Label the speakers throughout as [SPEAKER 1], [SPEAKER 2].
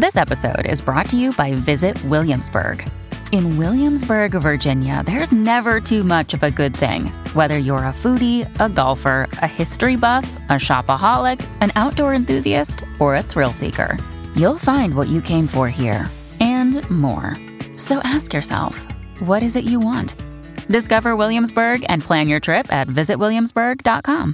[SPEAKER 1] This episode is brought to you by Visit Williamsburg. In Williamsburg, Virginia, there's never too much of a good thing. Whether you're a foodie, a golfer, a history buff, a shopaholic, an outdoor enthusiast, or a thrill seeker, you'll find what you came for here and more. So ask yourself, what is it you want? Discover Williamsburg and plan your trip at visitwilliamsburg.com.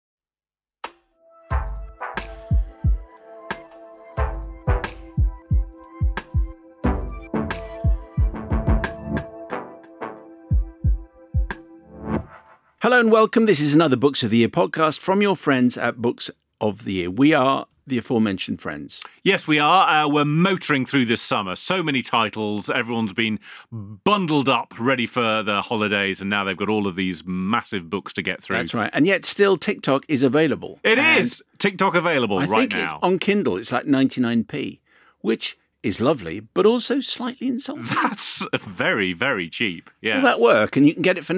[SPEAKER 2] Hello and welcome. This is another Books of the Year podcast from your friends at Books of the Year. We are the aforementioned friends.
[SPEAKER 3] Yes, we are. We're motoring through this summer. So many titles. Everyone's been bundled up, ready for the holidays, and now they've got all of these massive books to get through.
[SPEAKER 2] That's right. And yet still TikTok is available.
[SPEAKER 3] It is. TikTok available right now.
[SPEAKER 2] I think it's on Kindle. It's like 99p, which is lovely, but also slightly insulting.
[SPEAKER 3] That's very, very cheap. Yeah.
[SPEAKER 2] Will that work? And you can get it for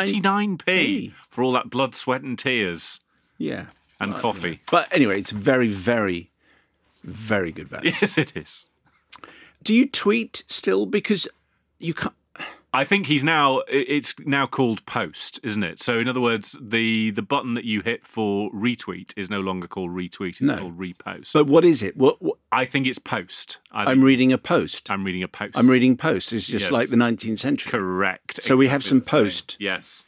[SPEAKER 3] 99p for all that blood, sweat and tears.
[SPEAKER 2] Yeah.
[SPEAKER 3] And coffee.
[SPEAKER 2] But anyway, it's very, very, very good value.
[SPEAKER 3] Yes, it is.
[SPEAKER 2] Do you tweet still? Because you can't...
[SPEAKER 3] I think it's now called post, isn't it? So in other words, the button that you hit for retweet is no longer called retweet, it's called repost.
[SPEAKER 2] But what is it? What?
[SPEAKER 3] I think it's post.
[SPEAKER 2] I'm reading a post.
[SPEAKER 3] I'm reading a post.
[SPEAKER 2] I'm reading post. It's just like the 19th century.
[SPEAKER 3] Correct.
[SPEAKER 2] So we have some post.
[SPEAKER 3] Yes.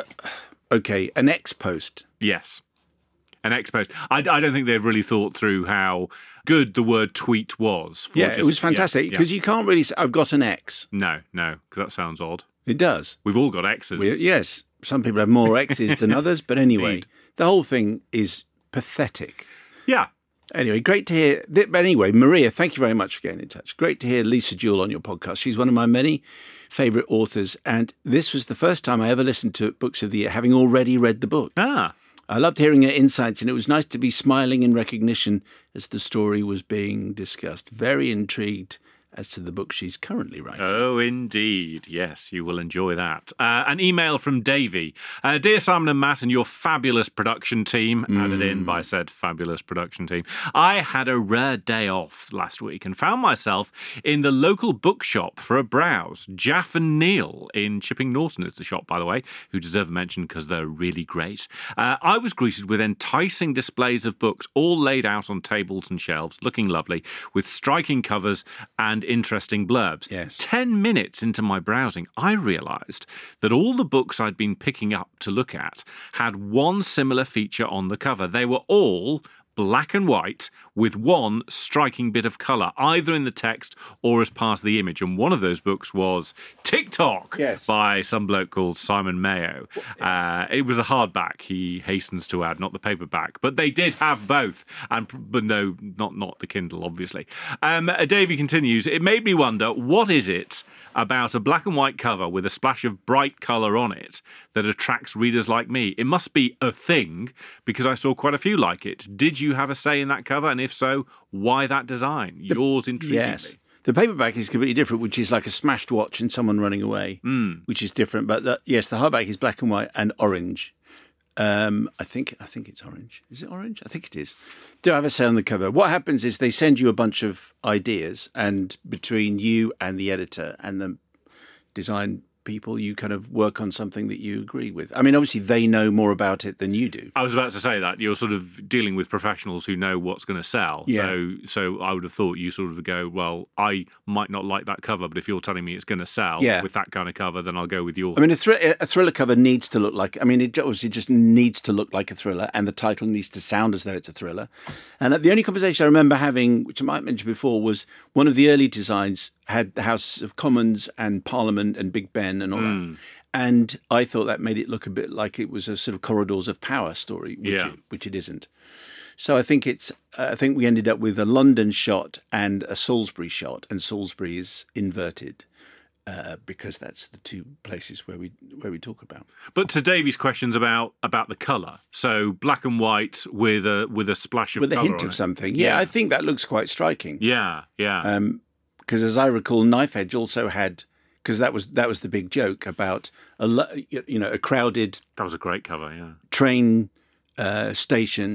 [SPEAKER 2] Okay, an X post.
[SPEAKER 3] Yes. An X post. I don't think they've really thought through how good the word tweet was.
[SPEAKER 2] It was fantastic because you can't really say, I've got an X.
[SPEAKER 3] No, because that sounds odd.
[SPEAKER 2] It does.
[SPEAKER 3] We've all got X's.
[SPEAKER 2] Yes. Some people have more X's than others, but anyway,
[SPEAKER 3] Indeed.
[SPEAKER 2] The whole thing is pathetic.
[SPEAKER 3] Yeah.
[SPEAKER 2] Anyway, great to hear. But anyway, Maria, thank you very much for getting in touch. Great to hear Lisa Jewell on your podcast. She's one of my many favourite authors, and this was the first time I ever listened to Books of the Year, having already read the book. I loved hearing her insights, and it was nice to be smiling in recognition as the story was being discussed. Very intrigued as to the book she's currently writing.
[SPEAKER 3] Oh, indeed. Yes, you will enjoy that. An email from Davey. Dear Simon and Matt and your fabulous production team, added in by said fabulous production team, I had a rare day off last week and found myself in the local bookshop for a browse. Jaff and Neil in Chipping Norton is the shop, by the way, who deserve a mention because they're really great. I was greeted with enticing displays of books all laid out on tables and shelves, looking lovely, with striking covers and interesting blurbs.
[SPEAKER 2] Yes.
[SPEAKER 3] 10 minutes into my browsing, I realised that all the books I'd been picking up to look at had one similar feature on the cover. They were all black and white with one striking bit of colour, either in the text or as part of the image. And one of those books was TikTok by some bloke called Simon Mayo. It was a hardback, he hastens to add, not the paperback. But they did have both. But no, not the Kindle, obviously. Davey continues, it made me wonder, what is it about a black and white cover with a splash of bright colour on it that attracts readers like me? It must be a thing, because I saw quite a few like it. Did you have a say in that cover? And if so, why that design? Yours intrigued me.
[SPEAKER 2] The paperback is completely different, which is like a smashed watch and someone running away, which is different. But the hardback is black and white and orange. I think it's orange. Is it orange? I think it is. Do I have a say on the cover? What happens is they send you a bunch of ideas, and between you and the editor and the design people, you kind of work on something that you agree with. I mean, obviously, they know more about it than you do.
[SPEAKER 3] I was about to say that. You're sort of dealing with professionals who know what's going to sell.
[SPEAKER 2] Yeah.
[SPEAKER 3] So I would have thought you sort of go, well, I might not like that cover, but if you're telling me it's going to sell with that kind of cover, then I'll go with yours.
[SPEAKER 2] I mean, a thriller cover needs to look like... I mean, it obviously just needs to look like a thriller, and the title needs to sound as though it's a thriller. And the only conversation I remember having, which I might mention before, was one of the early designs had the House of Commons and Parliament and Big Ben and all that. And I thought that made it look a bit like it was a sort of corridors of power story, which it isn't. So I think we ended up with a London shot and a Salisbury shot, and Salisbury is inverted because that's the two places where we talk about.
[SPEAKER 3] But to Davey's questions about the colour, so black and white with a splash of
[SPEAKER 2] with
[SPEAKER 3] colour
[SPEAKER 2] a hint of something. Yeah, I think that looks quite striking.
[SPEAKER 3] Yeah.
[SPEAKER 2] Because as I recall, Knife Edge also had, because that was the big joke about a crowded.
[SPEAKER 3] That was a great cover, yeah.
[SPEAKER 2] Train station,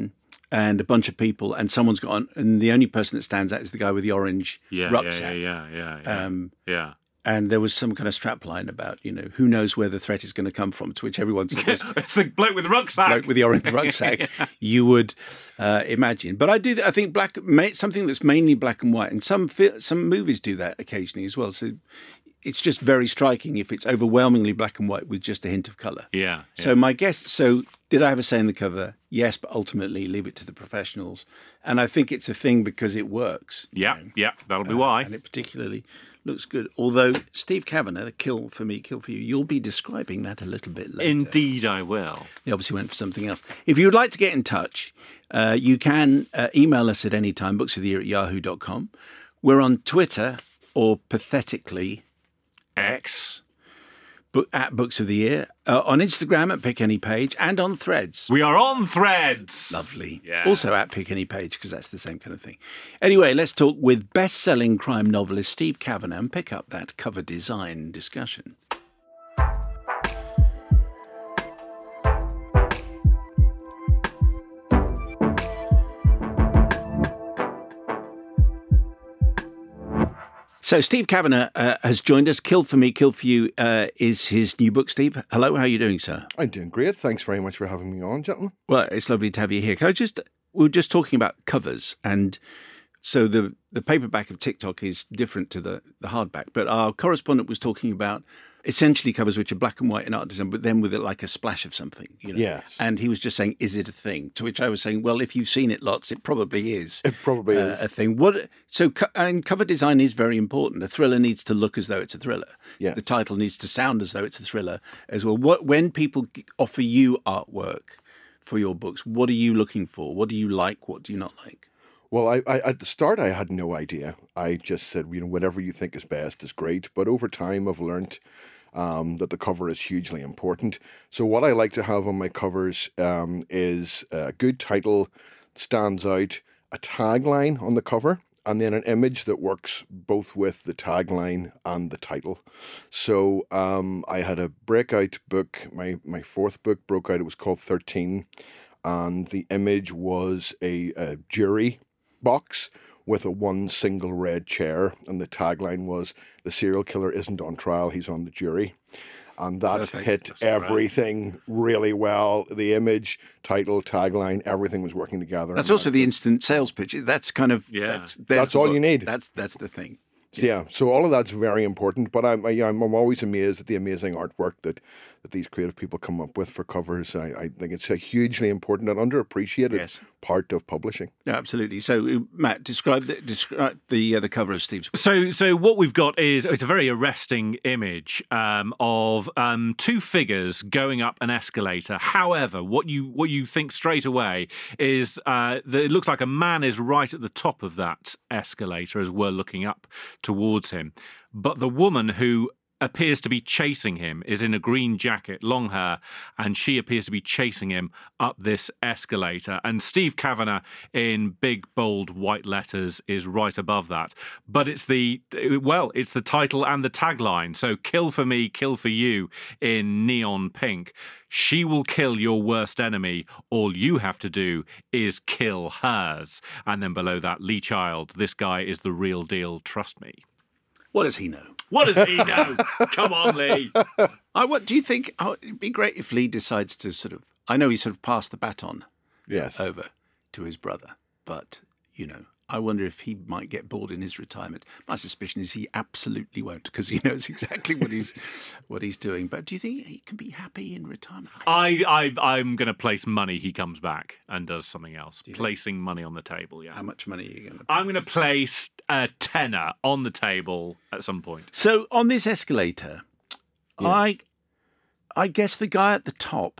[SPEAKER 2] and a bunch of people, and someone's got on, and the only person that stands out is the guy with the orange rucksack.
[SPEAKER 3] Yeah.
[SPEAKER 2] And there was some kind of strapline about, who knows where the threat is going to come from, to which everyone said,
[SPEAKER 3] it's the bloke with the rucksack.
[SPEAKER 2] Bloke with the orange rucksack, you would imagine. But I think something that's mainly black and white, and some movies do that occasionally as well. So it's just very striking if it's overwhelmingly black and white with just a hint of colour.
[SPEAKER 3] Yeah.
[SPEAKER 2] So did I have a say in the cover? Yes, but ultimately leave it to the professionals. And I think it's a thing because it works.
[SPEAKER 3] Yeah, that'll be why.
[SPEAKER 2] And it particularly looks good. Although Steve Kavanagh, Kill for Me, Kill for You, you'll be describing that a little bit later.
[SPEAKER 3] Indeed I will.
[SPEAKER 2] He obviously went for something else. If you would like to get in touch, you can email us at any time, booksoftheyear@yahoo.com. We're on Twitter, or pathetically X, at Books of the Year, on Instagram at Pick Any Page, and on Threads.
[SPEAKER 3] We are on Threads.
[SPEAKER 2] Lovely.
[SPEAKER 3] Yeah.
[SPEAKER 2] Also at Pick Any Page, because that's the same kind of thing. Anyway, let's talk with best-selling crime novelist Steve Kavanagh and pick up that cover design discussion. So Steve Kavanagh has joined us. Kill for Me, Kill for You is his new book, Steve. Hello, how are you doing, sir?
[SPEAKER 4] I'm doing great. Thanks very much for having me on, gentlemen.
[SPEAKER 2] Well, it's lovely to have you here. We were just talking about covers, and so the paperback of TikTok is different to the hardback, but our correspondent was talking about essentially covers which are black and white in art design, but then with like a splash of something.
[SPEAKER 4] Yes.
[SPEAKER 2] And he was just saying, is it a thing? To which I was saying, well, if you've seen it lots, it probably is.
[SPEAKER 4] It probably is
[SPEAKER 2] a thing. And cover design is very important. A thriller needs to look as though it's a thriller.
[SPEAKER 4] Yeah.
[SPEAKER 2] The title needs to sound as though it's a thriller as well. When people offer you artwork for your books, what are you looking for? What do you like? What do you not like?
[SPEAKER 4] Well, I at the start, I had no idea. I just said, whatever you think is best is great. But over time, I've learned that the cover is hugely important. So what I like to have on my covers is a good title, stands out, a tagline on the cover, and then an image that works both with the tagline and the title. So I had a breakout book, my fourth book broke out, it was called 13, and the image was a jury box with one single red chair, and the tagline was, "The serial killer isn't on trial, he's on the jury." And that hit everything really well. The image, title, tagline, everything was working together.
[SPEAKER 2] That's also the instant sales pitch. That's kind of
[SPEAKER 4] that's all you need.
[SPEAKER 2] That's the thing.
[SPEAKER 4] Yeah, so all of that's very important. But I'm always amazed at the amazing artwork that these creative people come up with for covers. I think it's a hugely important and underappreciated part of publishing.
[SPEAKER 2] Yeah, absolutely. So, Matt, describe the cover of Steve's book.
[SPEAKER 3] So what we've got is it's a very arresting image of two figures going up an escalator. However, what you think straight away is that it looks like a man is right at the top of that escalator as we're looking up towards him. But the woman who appears to be chasing him is in a green jacket, long hair, and she appears to be chasing him up this escalator. And Steve Kavanagh in big, bold, white letters is right above that. But it's the title and the tagline. So Kill for Me, Kill for You in neon pink. She will kill your worst enemy. All you have to do is kill hers. And then below that, Lee Child, this guy is the real deal, trust me.
[SPEAKER 2] What does he know?
[SPEAKER 3] What does he know? Come on, Lee.
[SPEAKER 2] What do you think? It'd be great if Lee decides to I know he sort of passed the baton over to his brother, but, I wonder if he might get bored in his retirement. My suspicion is he absolutely won't, because he knows exactly what he's doing. But do you think he can be happy in retirement?
[SPEAKER 3] I'm going to place money he comes back and does something else. Placing money on the table, yeah.
[SPEAKER 2] How much money are you going to place?
[SPEAKER 3] I'm going to place a tenner on the table at some point.
[SPEAKER 2] So on this escalator, I guess the guy at the top,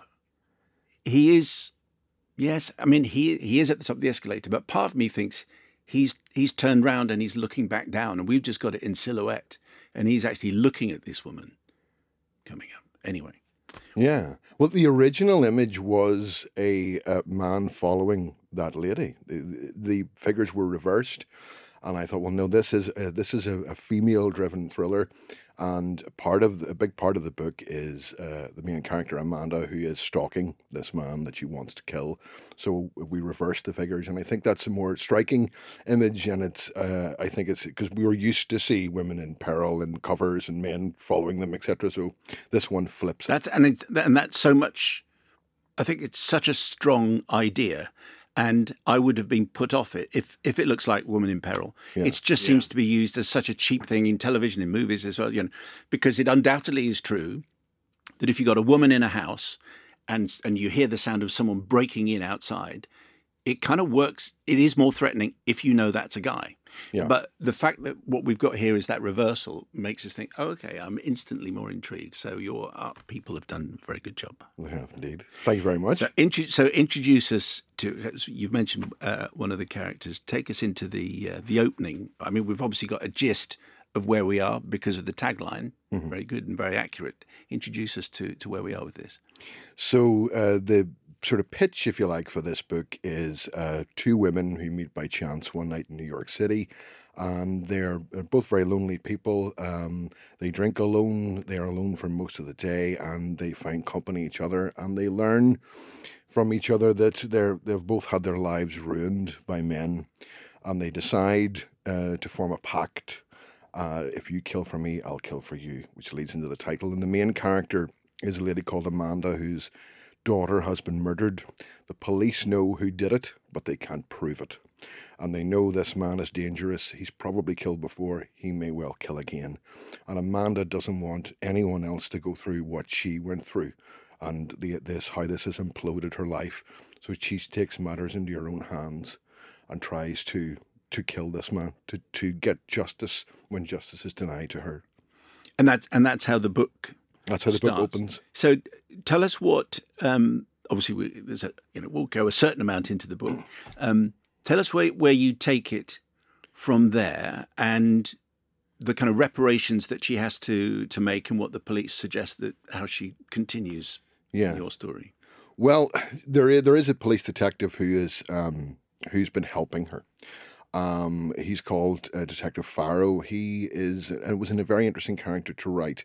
[SPEAKER 2] he is... Yes, I mean, he is at the top of the escalator, but part of me thinks he's turned round and he's looking back down, and we've just got it in silhouette, and he's actually looking at this woman coming up. Anyway.
[SPEAKER 4] Yeah. Well, the original image was a man following that lady. The figures were reversed, And I thought, well, no, this is a female-driven thriller, and a big part of the book is the main character Amanda, who is stalking this man that she wants to kill. So we reverse the figures, and I think that's a more striking image. And I think it's because we were used to see women in peril and covers and men following them, etc. So this one flips it.
[SPEAKER 2] That's so much. I think it's such a strong idea. And I would have been put off it if it looks like Woman in Peril.
[SPEAKER 4] Yeah.
[SPEAKER 2] It just seems to be used as such a cheap thing in television, in movies as well, because it undoubtedly is true that if you've got a woman in a house and you hear the sound of someone breaking in outside, it kind of works. It is more threatening if you know that's a guy.
[SPEAKER 4] Yeah.
[SPEAKER 2] But the fact that what we've got here is that reversal makes us think, oh, okay, I'm instantly more intrigued. So your people have done a very good job.
[SPEAKER 4] They have indeed. Thank you very much.
[SPEAKER 2] So introduce us to. You've mentioned one of the characters. Take us into the opening. I mean, we've obviously got a gist of where we are because of the tagline. Mm-hmm. Very good and very accurate. Introduce us to where we are with this.
[SPEAKER 4] So the sort of pitch, if you like, for this book is two women who meet by chance one night in New York City, and they're both very lonely people. They drink alone, they are alone for most of the day, and they find company each other, and they learn from each other that they've both had their lives ruined by men, and they decide to form a pact. If you kill for me, I'll kill for you, which leads into the title. And the main character is a lady called Amanda, whose daughter has been murdered. The police know who did it, but they can't prove it. And they know this man is dangerous. He's probably killed before. He may well kill again. And Amanda doesn't want anyone else to go through what she went through and how this has imploded her life. So she takes matters into her own hands and tries to kill this man, to get justice when justice is denied to her.
[SPEAKER 2] And that's how the book
[SPEAKER 4] That's how the book opens.
[SPEAKER 2] So tell us what, obviously we'll go a certain amount into the book. Tell us where you take it from there and the kind of reparations that she has to make and what the police suggest how she continues in your story.
[SPEAKER 4] Well, there is a police detective who's been helping her. He's called Detective Farrow. It was a very interesting character to write.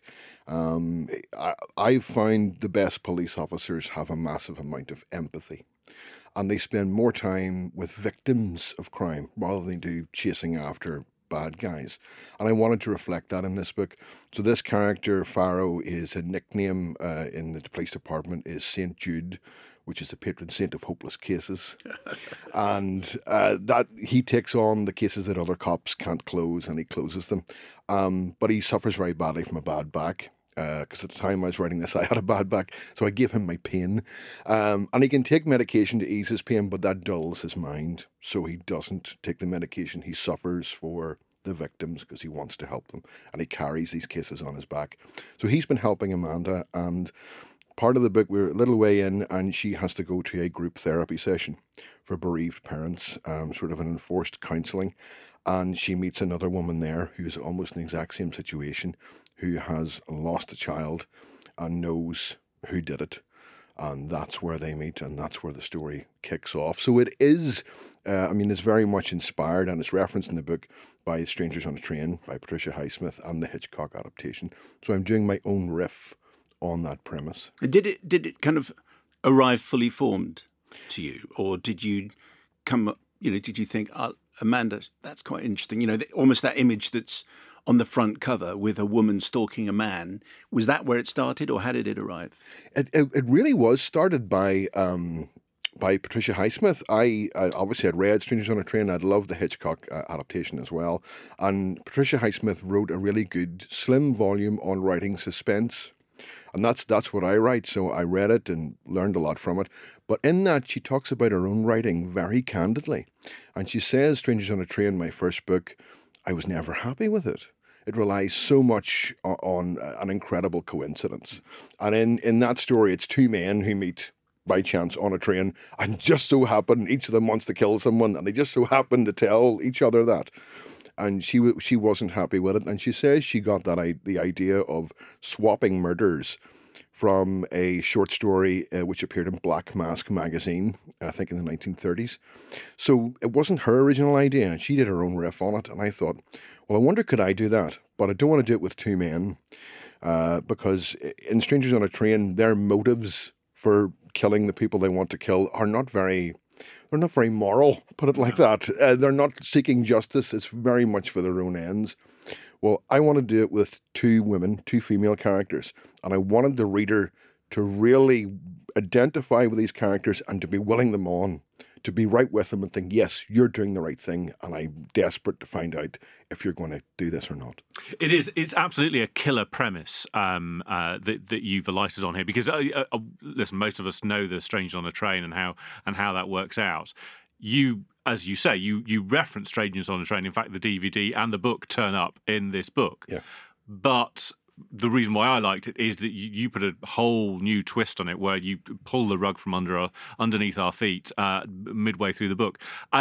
[SPEAKER 4] I find the best police officers have a massive amount of empathy, and they spend more time with victims of crime rather than they do chasing after bad guys. And I wanted to reflect that in this book. So this character, Farrow, is a nickname in the police department is St. Jude, which is the patron saint of hopeless cases. And that he takes on the cases that other cops can't close, and he closes them. But he suffers very badly from a bad back. Because at the time I was writing this, I had a bad back. So I gave him my pain. And he can take medication to ease his pain, but that dulls his mind. So he doesn't take the medication. He suffers for the victims because he wants to help them. And he carries these cases on his back. So he's been helping Amanda, and part of the book, we're a little way in, and she has to go to a group therapy session for bereaved parents, sort of an enforced counselling. And she meets another woman there who's almost in the exact same situation, who has lost a child and knows who did it. And that's where they meet, and that's where the story kicks off. So it is, it's very much inspired, and it's referenced in the book by Strangers on a Train by Patricia Highsmith and the Hitchcock adaptation. So I'm doing my own riff on that premise.
[SPEAKER 2] Did it kind of arrive fully formed to you, or did you did you think, Amanda, that's quite interesting, almost that image that's on the front cover with a woman stalking a man, was that where it started, or how did it arrive?
[SPEAKER 4] It really was started by Patricia Highsmith. I obviously had read Strangers on a Train. I'd loved the Hitchcock adaptation as well. And Patricia Highsmith wrote a really good slim volume on writing suspense. And that's what I write. So I read it and learned a lot from it. But in that, she talks about her own writing very candidly. And she says, Strangers on a Train, my first book, I was never happy with it. It relies so much on an incredible coincidence. And in that story, it's two men who meet by chance on a train and just so happen, each of them wants to kill someone, and they just so happen to tell each other that. And she wasn't happy with it. And she says she got the idea of swapping murders from a short story which appeared in Black Mask magazine, I think in the 1930s. So it wasn't her original idea. She did her own riff on it. And I thought, well, I wonder, could I do that? But I don't want to do it with two men because in Strangers on a Train, their motives for killing the people they want to kill are not very... They're not very moral, put it like that. They're not seeking justice. It's very much for their own ends. Well, I want to do it with two women, two female characters. And I wanted the reader to really identify with these characters and to be willing them on, to be right with them and think, yes, you're doing the right thing. And I'm desperate to find out if you're going to do this or not.
[SPEAKER 3] It's absolutely a killer premise that you've alighted on here, because listen, most of us know the Strangers on a Train and how that works out. You, as you say, you reference Strangers on a Train. In fact, the DVD and the book turn up in this book.
[SPEAKER 4] Yeah.
[SPEAKER 3] But the reason why I liked it is that you put a whole new twist on it, where you pull the rug from underneath our feet midway through the book.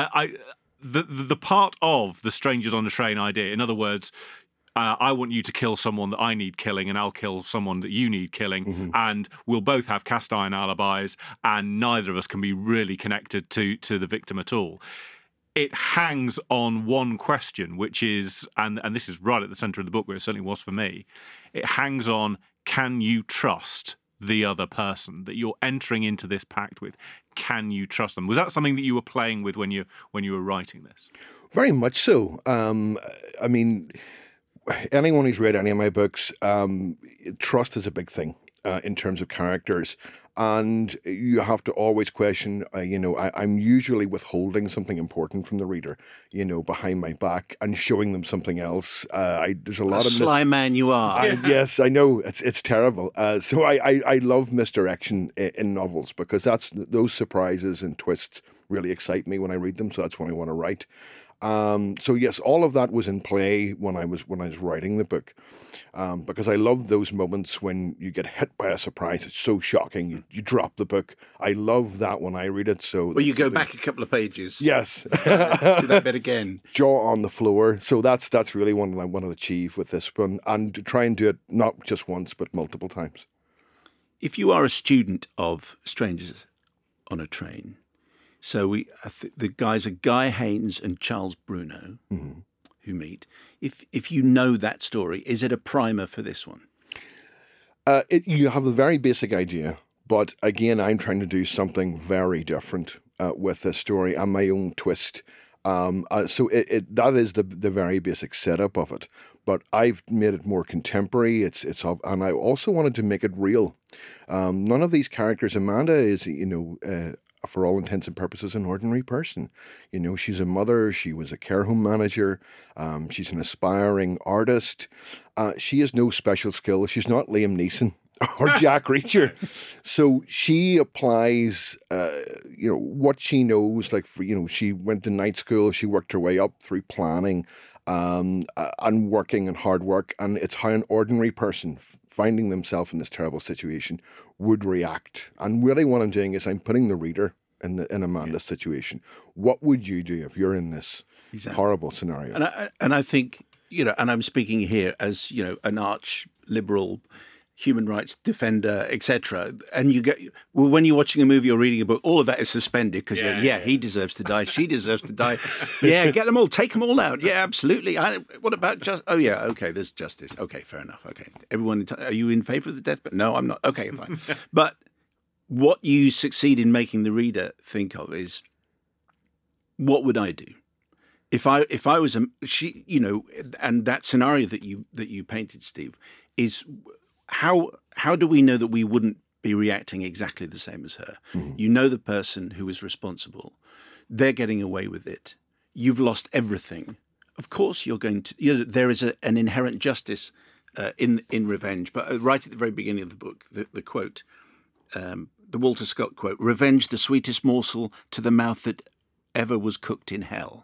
[SPEAKER 3] The part of the Strangers on a Train idea, in other words, I want you to kill someone that I need killing, and I'll kill someone that you need killing, and we'll both have cast iron alibis, and neither of us can be really connected to the victim at all. It hangs on one question, which is, and this is right at the centre of the book, where it certainly was for me, it hangs on, can you trust the other person that you're entering into this pact with? Can you trust them? Was that something that you were playing with when you were writing this?
[SPEAKER 4] Very much so. I mean, anyone who's read any of my books, trust is a big thing in terms of characters. And you have to always question, I'm usually withholding something important from the reader, behind my back and showing them something else. There's a lot of
[SPEAKER 2] sly man you are.
[SPEAKER 4] Yes, I know. It's terrible. So I love misdirection in novels, because those surprises and twists really excite me when I read them. So that's when I want to write. So yes, all of that was in play when I was writing the book, because I love those moments when you get hit by a surprise. It's so shocking. You drop the book. I love that when I read it. So
[SPEAKER 2] well, you go back a couple of pages.
[SPEAKER 4] Yes,
[SPEAKER 2] do that bit again.
[SPEAKER 4] Jaw on the floor. So that's really what I want to achieve with this one, and to try and do it not just once but multiple times.
[SPEAKER 2] If you are a student of Strangers on a Train. So the guys are Guy Haynes and Charles Bruno who meet. If you know that story, is it a primer for this one?
[SPEAKER 4] You have a very basic idea, but again, I'm trying to do something very different with this story and my own twist. So that is the very basic setup of it, but I've made it more contemporary. And I also wanted to make it real. None of these characters. Amanda is, for all intents and purposes, an ordinary person. She's a mother. She was a care home manager. She's an aspiring artist. She has no special skill. She's not Liam Neeson or Jack Reacher. So she applies, what she knows. Like, she went to night school. She worked her way up through planning and working and hard work. And it's how an ordinary person finding themselves in this terrible situation would react. And really what I'm doing is I'm putting the reader in Amanda's situation. What would you do if you're in this horrible scenario?
[SPEAKER 2] And I think, and I'm speaking here as, an arch liberal human rights defender, etc. And when you're watching a movie or reading a book, all of that is suspended because he deserves to die, she deserves to die. Yeah, get them all, take them all out. Yeah, absolutely. What about there's justice. Okay, fair enough. Okay, everyone, are you in favour of the death? But no, I'm not. Okay, fine. But what you succeed in making the reader think of is, what would I do? If I was and that scenario that you painted, Steve, is how do we know that we wouldn't be reacting exactly the same as her? Mm-hmm. You know the person who is responsible. They're getting away with it. You've lost everything. Of course you're going to... there is an inherent justice in revenge. But right at the very beginning of the book, the quote, the Walter Scott quote, "Revenge, the sweetest morsel to the mouth that ever was cooked in hell."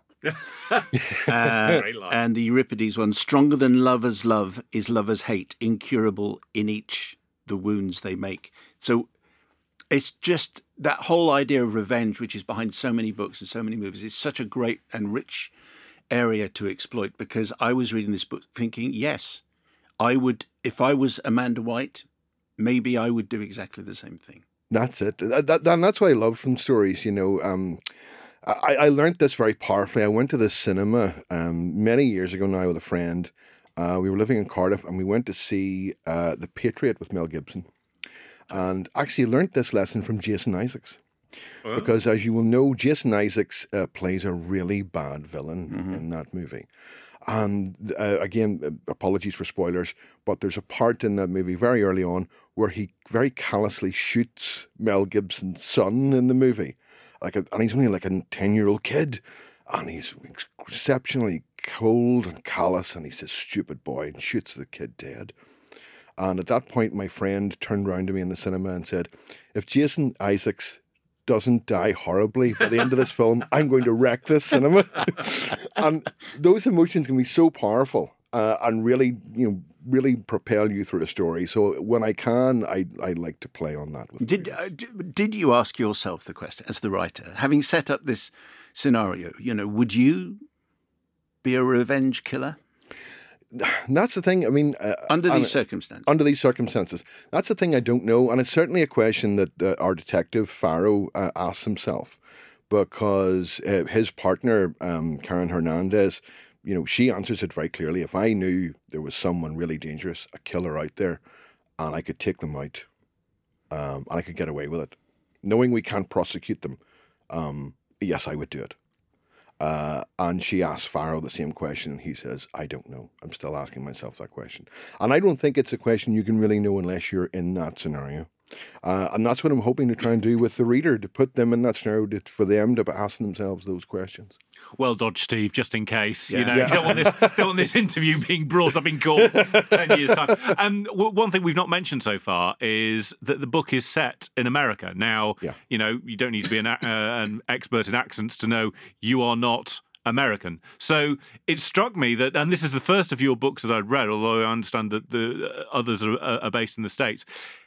[SPEAKER 2] And the Euripides one, "Stronger than lovers' love is lovers' hate, incurable in each the wounds they make." So it's just that whole idea of revenge, which is behind so many books and so many movies, is such a great and rich area to exploit, because I was reading this book thinking, yes, I would, if I was Amanda White, maybe I would do exactly the same thing.
[SPEAKER 4] That's it. That's what I love from stories. I learned this very powerfully. I went to the cinema many years ago now with a friend. We were living in Cardiff, and we went to see The Patriot with Mel Gibson, and actually learned this lesson from Jason Isaacs. Because, as you will know, Jason Isaacs plays a really bad villain in that movie. And again, apologies for spoilers, but there's a part in that movie very early on where he very callously shoots Mel Gibson's son in the movie. And he's only like a 10-year-old kid. And he's exceptionally cold and callous, and he says, "Stupid boy," and shoots the kid dead. And at that point, my friend turned around to me in the cinema and said, "If Jason Isaacs doesn't die horribly by the end of this film, I'm going to wreck this cinema." And those emotions can be so powerful and really, really propel you through a story. So when I can, I like to play on that.
[SPEAKER 2] Did you ask yourself the question as the writer, having set up this scenario? Would you be a revenge killer?
[SPEAKER 4] That's the thing. I mean,
[SPEAKER 2] under these circumstances,
[SPEAKER 4] that's the thing I don't know, and it's certainly a question that our detective Farrow asks himself, because his partner Karen Hernandez, she answers it very clearly. If I knew there was someone really dangerous, a killer out there, and I could take them out, and I could get away with it, knowing we can't prosecute them, yes, I would do it. And she asks Farrow the same question, and he says, "I don't know. I'm still asking myself that question." And I don't think it's a question you can really know unless you're in that scenario. And that's what I'm hoping to try and do with the reader, to put them in that scenario, for them to be asking themselves those questions.
[SPEAKER 3] Well dodged, Steve, just in case. You don't want this interview being brought up in court 10 years' time. One thing we've not mentioned so far is that the book is set in America. Now, you don't need to be an expert in accents to know you are not American. So it struck me that, and this is the first of your books that I'd read, although I understand that the others are based in the States,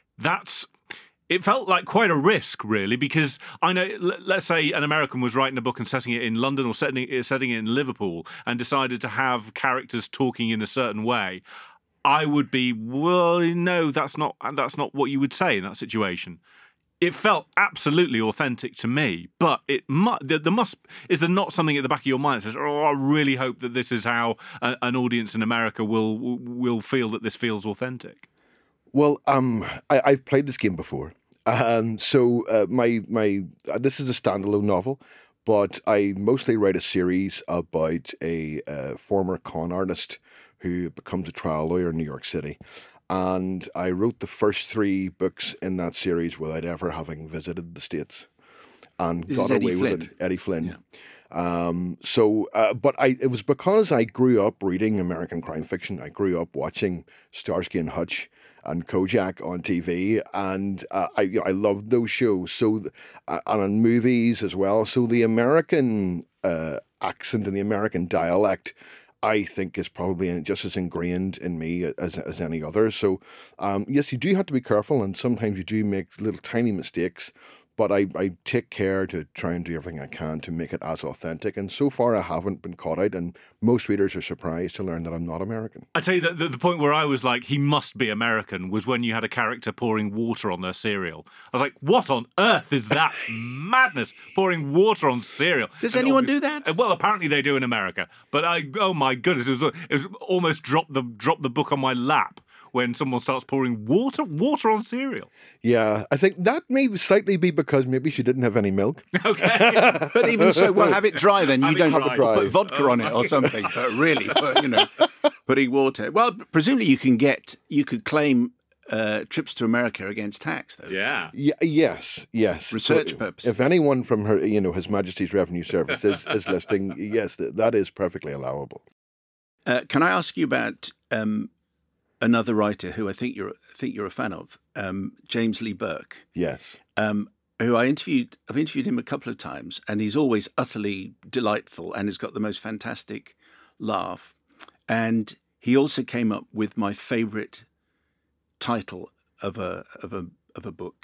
[SPEAKER 3] it felt like quite a risk, really, because I know, let's say an American was writing a book and setting it in London or setting it in Liverpool and decided to have characters talking in a certain way. I would be, well, no, that's not what you would say in that situation. It felt absolutely authentic to me, but is there not something at the back of your mind that says, "Oh, I really hope that this is how an audience in America will feel that this feels authentic"?
[SPEAKER 4] Well, I've played this game before. So this is a standalone novel, but I mostly write a series about a former con artist who becomes a trial lawyer in New York City. And I wrote the first 3 books in that series without ever having visited the States, and got away with it. Eddie Flynn. Yeah. But it was because I grew up reading American crime fiction. I grew up watching Starsky and Hutch and Kojak on TV, and I loved those shows. So, and on movies as well. So the American accent and the American dialect, I think, is probably just as ingrained in me as any other. So, yes, you do have to be careful, and sometimes you do make little tiny mistakes. But I take care to try and do everything I can to make it as authentic. And so far, I haven't been caught out. And most readers are surprised to learn that I'm not American.
[SPEAKER 3] I tell you, the point where I was like, he must be American, was when you had a character pouring water on their cereal. I was like, what on earth is that madness? Pouring water on cereal.
[SPEAKER 2] Does anyone do that?
[SPEAKER 3] Well, apparently they do in America. But oh my goodness, it was almost dropped the book on my lap when someone starts pouring water on cereal.
[SPEAKER 4] Yeah, I think that may slightly be because maybe she didn't have any milk.
[SPEAKER 3] Okay.
[SPEAKER 2] But even so, well, have it dry then. You don't have it dry. Put vodka on it or something. But really, putting water. Well, presumably you could claim trips to America against tax, though.
[SPEAKER 4] Yeah. Yes.
[SPEAKER 2] Research purposes.
[SPEAKER 4] If anyone from her, His Majesty's Revenue Service is listening, yes, that is perfectly allowable.
[SPEAKER 2] Can I ask you about another writer who I think you're a fan of, James Lee Burke?
[SPEAKER 4] Yes.
[SPEAKER 2] Who I've interviewed him a couple of times, and he's always utterly delightful and has got the most fantastic laugh. And he also came up with my favourite title of a book.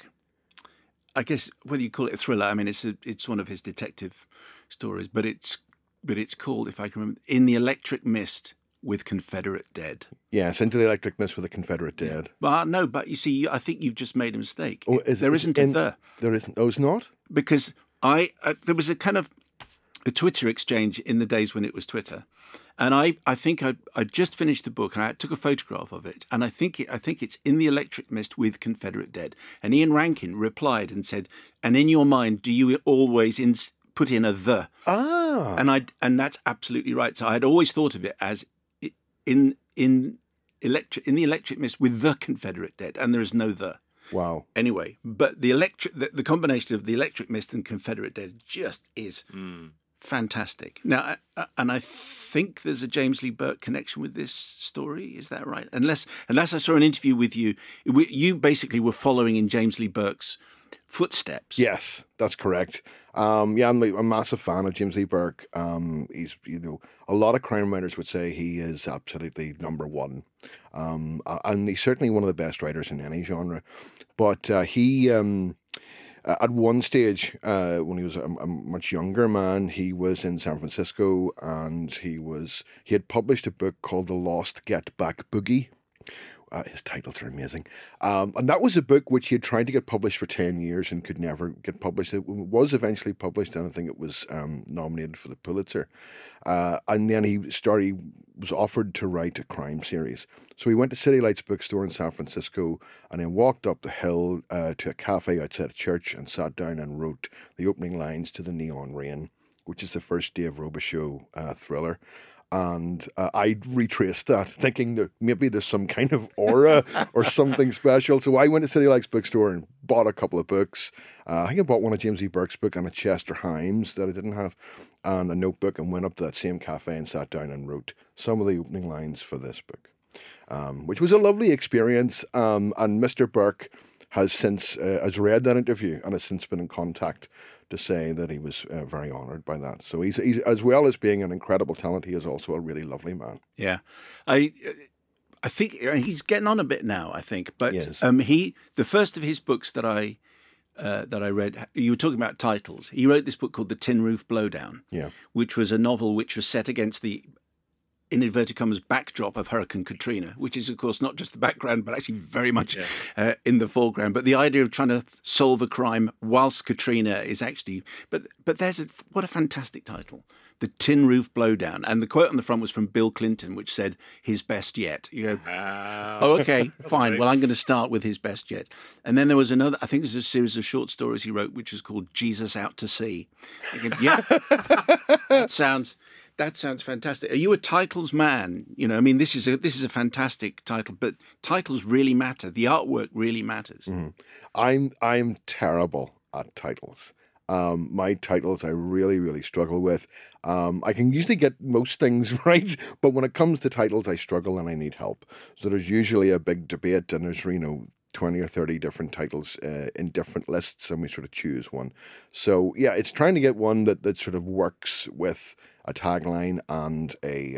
[SPEAKER 2] I guess whether you call it a thriller, I mean it's one of his detective stories, but it's called, if I can remember, In the Electric Mist with Confederate Dead.
[SPEAKER 4] Yes, Into the Electric Mist with a Confederate Dead.
[SPEAKER 2] Well, no, but you see, I think you've just made a mistake.
[SPEAKER 4] Oh,
[SPEAKER 2] there isn't a the.
[SPEAKER 4] There isn't. Oh, it's not?
[SPEAKER 2] Because there was a kind of a Twitter exchange in the days when it was Twitter. And I think I just finished the book and I took a photograph of it. And I think it's In the Electric Mist with Confederate Dead. And Ian Rankin replied and said, and in your mind, do you always put in a the?
[SPEAKER 4] Ah.
[SPEAKER 2] And that's absolutely right. So I had always thought of it as in the Electric Mist with the Confederate Dead. And there is no the.
[SPEAKER 4] Wow.
[SPEAKER 2] Anyway, but the combination of the Electric Mist and Confederate Dead just is fantastic. Now, and I think there's a James Lee Burke connection with this story. Is that right? Unless I saw an interview with you, you basically were following in James Lee Burke's footsteps.
[SPEAKER 4] Yes, that's correct. I'm a massive fan of James Lee Burke. He's, a lot of crime writers would say he is absolutely number one. And he's certainly one of the best writers in any genre. But he, at one stage, when he was a much younger man, he was in San Francisco and he had published a book called The Lost Get Back Boogie. His titles are amazing. And that was a book which he had tried to get published for 10 years and could never get published. It was eventually published, and I think it was nominated for the Pulitzer. And then he was offered to write a crime series. So he went to City Lights bookstore in San Francisco and then walked up the hill to a cafe outside a church and sat down and wrote the opening lines to The Neon Rain, which is the first Dave Robichaux thriller. And I retraced that, thinking that maybe there's some kind of aura or something special. So I went to City Lights bookstore and bought a couple of books. I think I bought one of James E. Burke's book and a Chester Himes that I didn't have, and a notebook, and went up to that same cafe and sat down and wrote some of the opening lines for this book, which was a lovely experience. And Mr. Burke has read that interview and has since been in contact to say that he was very honoured by that. So he's as well as being an incredible talent, he is also a really lovely man.
[SPEAKER 2] Yeah, I think he's getting on a bit now. I think, but
[SPEAKER 4] yes.
[SPEAKER 2] The first of his books that I read, you were talking about titles. He wrote this book called The Tin Roof Blowdown, which was a novel which was set against the, in inverted commas, backdrop of Hurricane Katrina, which is, of course, not just the background, but actually very much in the foreground. But the idea of trying to solve a crime whilst Katrina is actually... But what a fantastic title. The Tin Roof Blowdown. And the quote on the front was from Bill Clinton, which said, his best yet. You go, oh, okay, fine. Well, I'm going to start with his best yet. And then there was another, I think there's a series of short stories he wrote, which was called Jesus Out to Sea. Yeah, that sounds fantastic. Are you a titles man? I mean, this is a fantastic title, but titles really matter. The artwork really matters.
[SPEAKER 4] Mm-hmm. I'm terrible at titles. My titles I really, really struggle with. I can usually get most things right, but when it comes to titles, I struggle and I need help. So there's usually a big debate, and there's 20 or 30 different titles in different lists, and we sort of choose one. So yeah, it's trying to get one that sort of works with a tagline and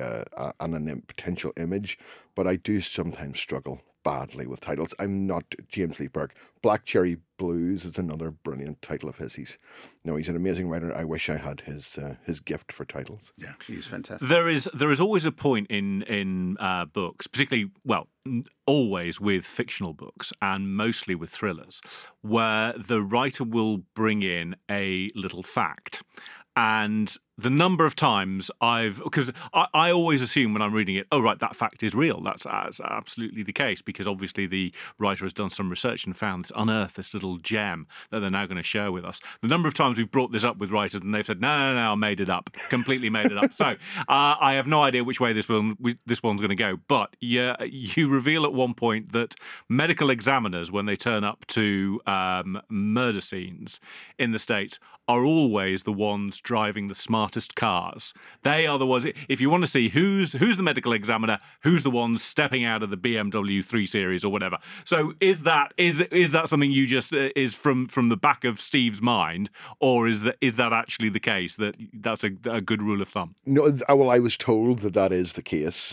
[SPEAKER 4] a potential image, but I do sometimes struggle badly with titles. I'm not James Lee Burke. Black Cherry Blues is another brilliant title of his. He's an amazing writer. I wish I had his gift for titles.
[SPEAKER 2] Yeah, he's fantastic.
[SPEAKER 3] There is always a point in books, particularly, always with fictional books and mostly with thrillers, where the writer will bring in a little fact. And the number of times because I always assume when I'm reading it, oh, right, that fact is real. That's absolutely the case, because obviously the writer has done some research and unearthed this little gem that they're now going to share with us. The number of times we've brought this up with writers and they've said, no, I made it up, completely made it up. So I have no idea which way this one's going to go. But you reveal at one point that medical examiners, when they turn up to murder scenes in the States, are always the ones driving the smartest cars. They are the ones, if you want to see who's the medical examiner, who's the ones stepping out of the BMW 3 Series or whatever. So is that something you just is from the back of Steve's mind, or is that actually the case, that's a good rule of thumb?
[SPEAKER 4] No, well, I was told that is the case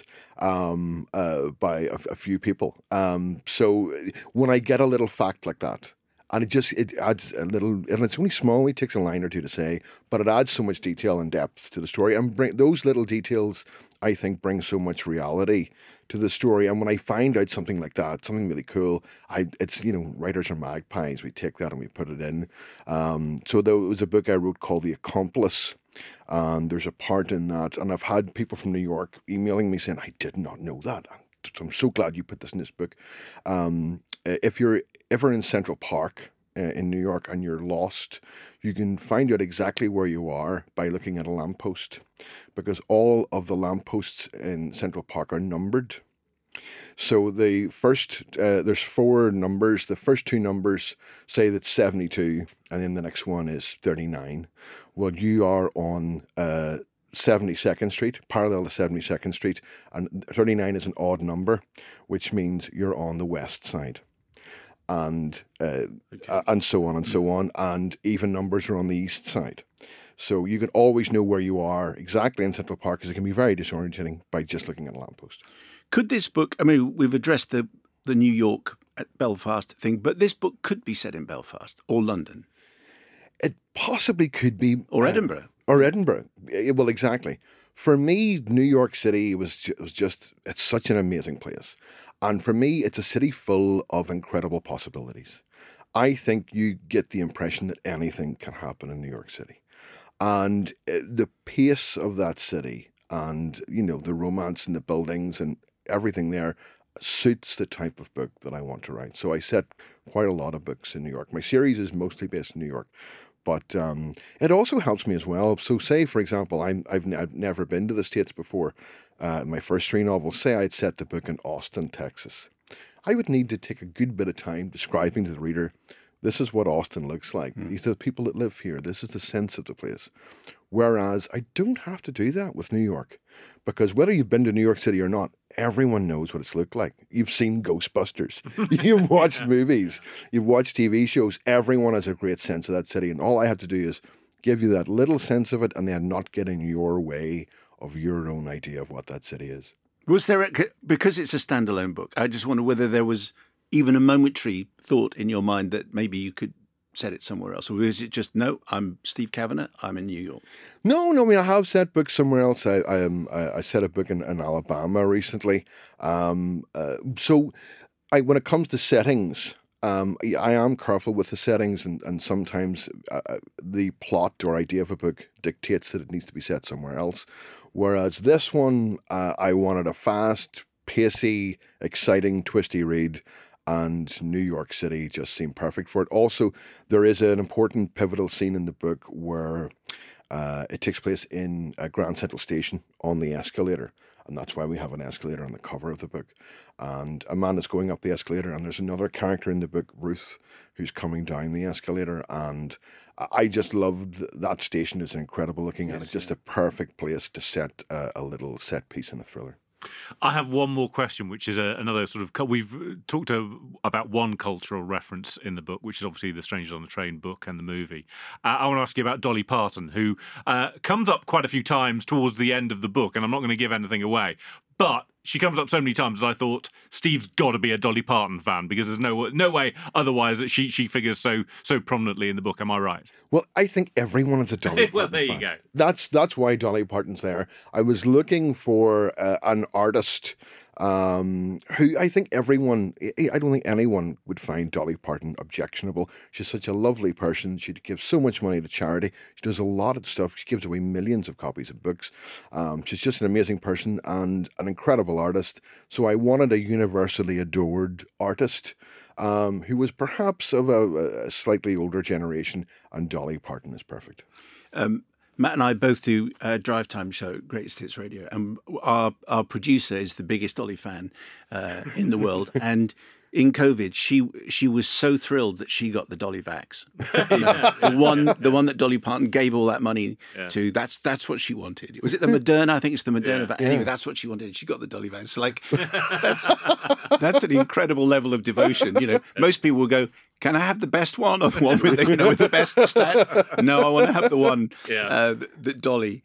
[SPEAKER 4] by a few people. So when I get a little fact like that, And it adds a little, and it's only small, it takes a line or two to say, but it adds so much detail and depth to the story. And those little details, I think, bring so much reality to the story. And when I find out something like that, something really cool, it's, writers are magpies. We take that and we put it in. So there was a book I wrote called The Accomplice. And there's a part in that. And I've had people from New York emailing me saying, I did not know that. I'm so glad you put this in this book. If you're ever in Central Park in New York and you're lost, you can find out exactly where you are by looking at a lamppost, because all of the lampposts in Central Park are numbered. So the first, there's 4 numbers. The first 2 numbers say that's 72, and then the next one is 39. Well, you are on 72nd Street, parallel to 72nd Street, and 39 is an odd number, which means you're on the west side. And and so on and so on, and even numbers are on the east side. So you can always know where you are exactly in Central Park, because it can be very disorientating by just looking at a lamppost.
[SPEAKER 2] Could this book, I mean, we've addressed the New York at Belfast thing, but this book could be set in Belfast or London.
[SPEAKER 4] It possibly could be.
[SPEAKER 2] Or Edinburgh.
[SPEAKER 4] Or Edinburgh. Well, exactly. For me, New York City was just, it's such an amazing place. And for me, it's a city full of incredible possibilities. I think you get the impression that anything can happen in New York City. And the pace of that city and, the romance in the buildings and everything there suits the type of book that I want to write. So I set quite a lot of books in New York. My series is mostly based in New York. But it also helps me as well. So say, for example, I've never been to the States before. My first 3 novels, say I'd set the book in Austin, Texas. I would need to take a good bit of time describing to the reader, this is what Austin looks like. These are the people that live here. This is the sense of the place. Whereas I don't have to do that with New York, because whether you've been to New York City or not, everyone knows what it's looked like. You've seen Ghostbusters. You've watched movies. You've watched TV shows. Everyone has a great sense of that city. And all I have to do is give you that little sense of it and then not get in your way of your own idea of what that city is.
[SPEAKER 2] Was there, because it's a standalone book, I just wonder whether there was even a momentary thought in your mind that maybe you could set it somewhere else? Or is it just, no, I'm Steve Kavanagh, I'm in New York?
[SPEAKER 4] No, I mean, I have set books somewhere else. I set a book in Alabama recently. So when it comes to settings, I am careful with the settings, and sometimes the plot or idea of a book dictates that it needs to be set somewhere else. Whereas this one, I wanted a fast, pacey, exciting, twisty read, and New York City just seemed perfect for it. Also, there is an important pivotal scene in the book where it takes place in Grand Central Station on the escalator. And that's why we have an escalator on the cover of the book. And a man is going up the escalator, and there's another character in the book, Ruth, who's coming down the escalator. And I just loved that station. It's incredible looking, and it's just a perfect place to set a little set piece in a thriller.
[SPEAKER 3] I have one more question, which is another sort of... We've talked about one cultural reference in the book, which is obviously the Strangers on the Train book and the movie. I want to ask you about Dolly Parton, who comes up quite a few times towards the end of the book, and I'm not going to give anything away, but she comes up so many times that I thought Steve's got to be a Dolly Parton fan, because there's no way otherwise that she figures so prominently in the book. Am I right?
[SPEAKER 4] Well, I think everyone is a Dolly Parton
[SPEAKER 3] well, there
[SPEAKER 4] fan.
[SPEAKER 3] You go.
[SPEAKER 4] That's why Dolly Parton's there. I was looking for an artist who I think I don't think anyone would find Dolly Parton objectionable. She's such a lovely person. She gives so much money to charity. She does a lot of stuff. She gives away millions of copies of books. She's just an amazing person and an incredible artist. So I wanted a universally adored artist who was perhaps of a slightly older generation, and Dolly Parton is perfect.
[SPEAKER 2] Matt and I both do a drive time show, Greatest Hits Radio, and our producer is the biggest Dolly fan in the world. And in COVID, she was so thrilled that she got the Dolly Vax, the one that Dolly Parton gave all that money to. That's what she wanted. Was it the Moderna? I think it's the Moderna. Yeah. Anyway, that's what she wanted. She got the Dolly Vax. Like that's an incredible level of devotion. Most people will go, can I have the best one, or the one with with the best stat? No, I want to have the one that Dolly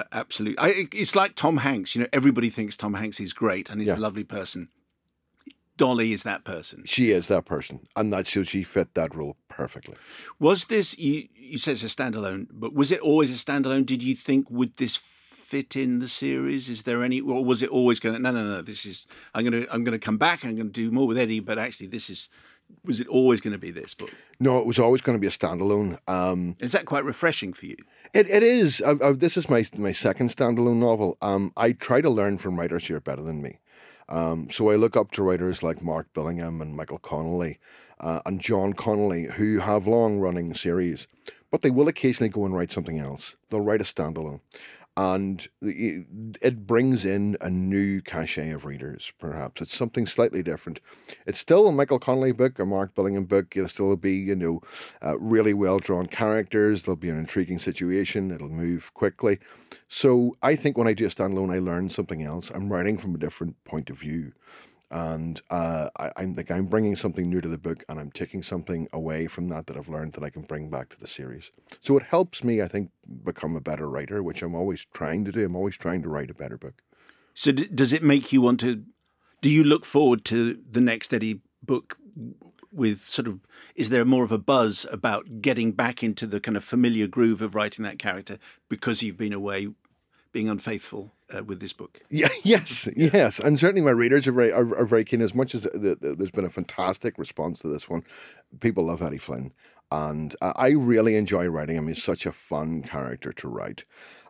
[SPEAKER 2] absolutely. It's like Tom Hanks. Everybody thinks Tom Hanks is great and he's a lovely person. Dolly is that person.
[SPEAKER 4] She is that person, and that she fit that role perfectly.
[SPEAKER 2] Was this, you said it's a standalone, but was it always a standalone? Did you think, would this fit in the series? Is there any, or was it always going to, no, this is, I'm going to come back, I'm going to do more with Eddie, but actually was it always going to be this book?
[SPEAKER 4] No, it was always going to be a standalone.
[SPEAKER 2] Is that quite refreshing for you?
[SPEAKER 4] It is. This is my second standalone novel. I try to learn from writers who are better than me. So I look up to writers like Mark Billingham and Michael Connolly and John Connolly, who have long-running series, but they will occasionally go and write something else. They'll write a standalone. And it brings in a new cachet of readers, perhaps. It's something slightly different. It's still a Michael Connolly book, a Mark Billingham book. It'll still be, really well-drawn characters. There'll be an intriguing situation. It'll move quickly. So I think when I do a standalone, I learn something else. I'm writing from a different point of view. And I'm bringing something new to the book, and I'm taking something away from that I've learned that I can bring back to the series. So it helps me, I think, become a better writer, which I'm always trying to do. I'm always trying to write a better book.
[SPEAKER 2] So does it make you want to? Do you look forward to the next Eddie book with sort of? Is there more of a buzz about getting back into the kind of familiar groove of writing that character because you've been away, being unfaithful with this book?
[SPEAKER 4] Yeah, yes, and certainly my readers are very keen. As much as there's been a fantastic response to this one, people love Eddie Flynn, and I really enjoy writing him. He's such a fun character to write.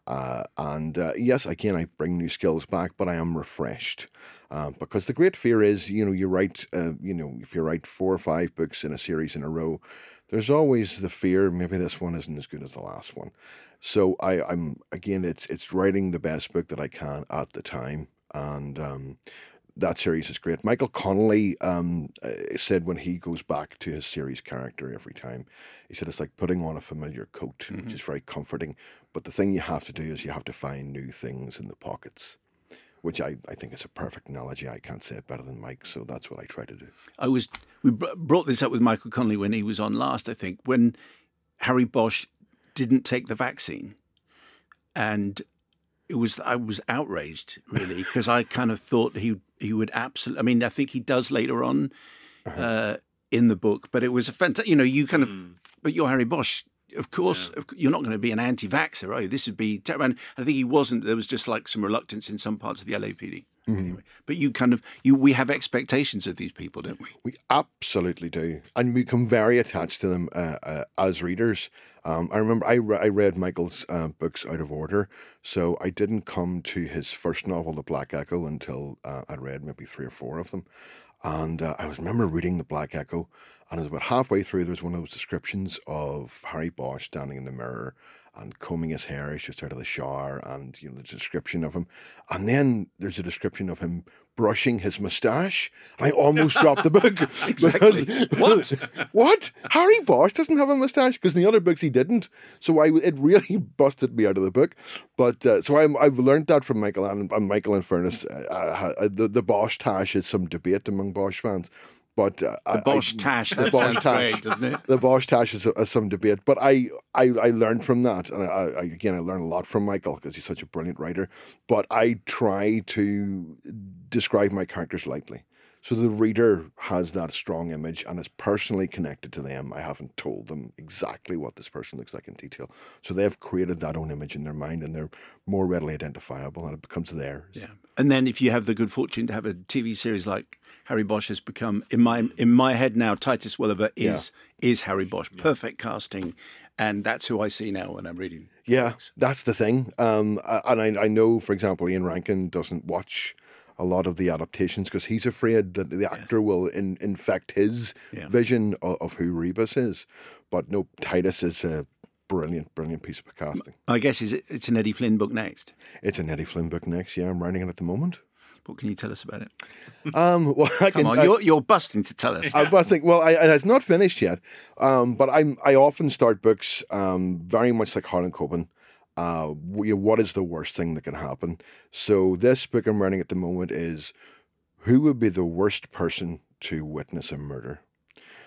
[SPEAKER 4] Yes, again, I bring new skills back, but I am refreshed because the great fear is, you write, if you write 4 or 5 books in a series in a row, there's always the fear maybe this one isn't as good as the last one. So I'm again, it's writing the best book that I can at the time, and that series is great. Michael Connolly said when he goes back to his series character every time, he said it's like putting on a familiar coat, which is very comforting. But the thing you have to do is you have to find new things in the pockets, which I think is a perfect analogy. I can't say it better than Mike, so that's what I try to do.
[SPEAKER 2] We brought this up with Michael Connolly when he was on last, I think, when Harry Bosch didn't take the vaccine, and I was outraged, really, because I kind of thought he would absolutely. I mean, I think he does later on in the book, but it was a fantastic. You kind of. But you're Harry Bosch, of course. Yeah. You're not going to be an anti-vaxxer, are you? This would be terrible. And I think he wasn't. There was just like some reluctance in some parts of the LAPD. Anyway, but we have expectations of these people, don't we?
[SPEAKER 4] We absolutely do, and we become very attached to them as readers. I remember I read Michael's books out of order, so I didn't come to his first novel, The Black Echo, until I'd read maybe 3 or 4 of them. And I remember reading The Black Echo, and it was about halfway through, there was one of those descriptions of Harry Bosch standing in the mirror and combing his hair. He's just out of the shower, and the description of him. And then there's a description of him brushing his moustache. I almost dropped the book.
[SPEAKER 2] Exactly.
[SPEAKER 4] What? Harry Bosch doesn't have a moustache? Because in the other books he didn't. So it really busted me out of the book. But so I've learned that from Michael, and Michael, in fairness, the Bosch tash is some debate among Bosch fans. But
[SPEAKER 2] the Bosch tash, that sounds great, doesn't it?
[SPEAKER 4] The Bosch tash is some debate, but I learned from that, and I learned a lot from Michael because he's such a brilliant writer. But I try to describe my characters lightly, so the reader has that strong image and is personally connected to them. I haven't told them exactly what this person looks like in detail, so they've created that own image in their mind, and they're more readily identifiable, and it becomes theirs.
[SPEAKER 2] Yeah, and then if you have the good fortune to have a TV series like Harry Bosch has become, in my head now, Titus Welliver is Harry Bosch. Perfect casting, and that's who I see now when I'm reading.
[SPEAKER 4] Yeah,
[SPEAKER 2] books.
[SPEAKER 4] That's the thing. And I know, for example, Ian Rankin doesn't watch a lot of the adaptations because he's afraid that the actor will infect his vision of who Rebus is. But no, Titus is a brilliant piece of casting.
[SPEAKER 2] I guess it's an Eddie Flynn book next.
[SPEAKER 4] It's an Eddie Flynn book next, yeah. I'm writing it at the moment.
[SPEAKER 2] What can you tell us about it?
[SPEAKER 4] Well,
[SPEAKER 2] Come on, you're busting to tell us.
[SPEAKER 4] I'm busting. Well, it's not finished yet, but I often start books very much like Harlan Coben. What is the worst thing that can happen? So this book I'm writing at the moment is who would be the worst person to witness a murder?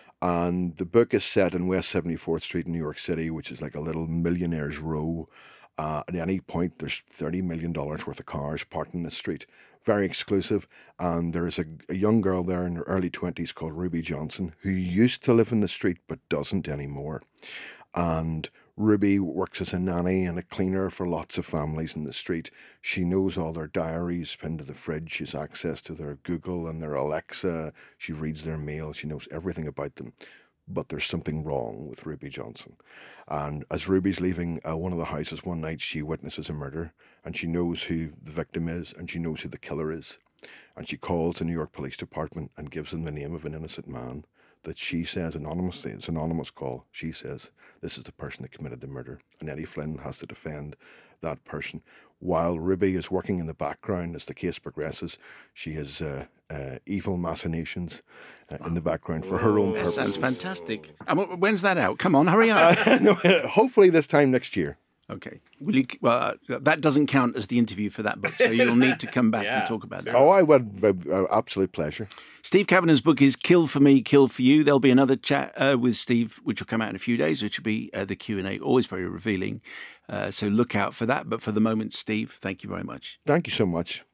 [SPEAKER 4] And the book is set in West 74th Street in New York City, which is like a little millionaire's row. At any point, there's $30 million worth of cars parked in the street. Very exclusive. And there's a young girl there in her early 20s called Ruby Johnson, who used to live in the street but doesn't anymore. And Ruby works as a nanny and a cleaner for lots of families in the street. She knows all their diaries pinned to the fridge. She has access to their Google and their Alexa. She reads their mail. She knows everything about them. But there's something wrong with Ruby Johnson. And as Ruby's leaving one of the houses one night, she witnesses a murder, and she knows who the victim is, and she knows who the killer is. And she calls the New York Police Department and gives them the name of an innocent man that she says anonymously, it's an anonymous call, she says this is the person that committed the murder. And Eddie Flynn has to defend that person. While Ruby is working in the background as the case progresses, she has evil machinations in the background for her own purposes.
[SPEAKER 2] That sounds fantastic. And when's that out? Come on, hurry up.
[SPEAKER 4] No, hopefully this time next year.
[SPEAKER 2] Okay. Well, that doesn't count as the interview for that book, so you'll need to come back and talk about that.
[SPEAKER 4] Oh, I would. Absolute pleasure.
[SPEAKER 2] Steve Kavanagh's book is Kill for Me, Kill for You. There'll be another chat with Steve, which will come out in a few days, which will be the Q&A, always very revealing. So look out for that. But for the moment, Steve, thank you very much.
[SPEAKER 4] Thank you so much.